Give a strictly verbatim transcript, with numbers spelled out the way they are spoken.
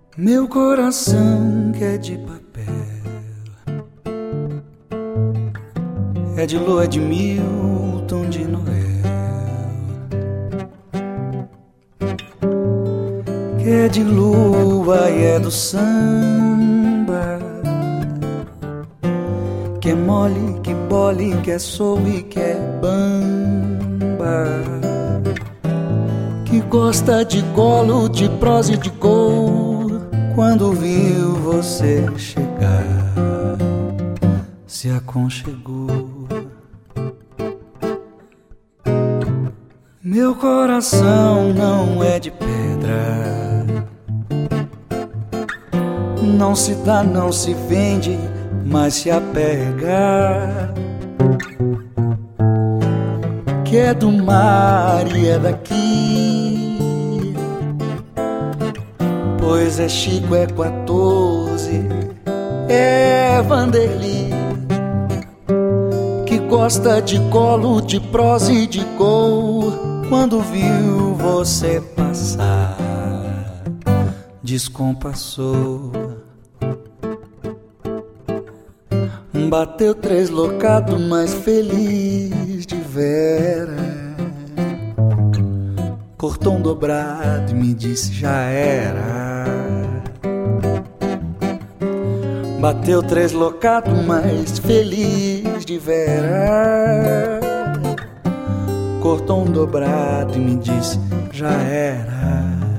Meu coração que é de papel, é de lua de Milton de Noel, que é de lua e é do samba, que é mole, que bole, que é soul e que é bamba, que gosta de golo, de prosa e de gol. Quando viu você chegar, se aconchegou. Meu coração não é de pedra, não se dá, não se vende, mas se apega. Que é do mar e é daqui, pois é Chico, é quatorze, é Vanderly, que gosta de colo, de prosa e de gol. Quando viu você passar, descompassou, bateu três locado, mas feliz de vera, cortou um dobrado e me disse já era. Bateu três locado, mas feliz de vera, cortou um dobrado e me disse já era.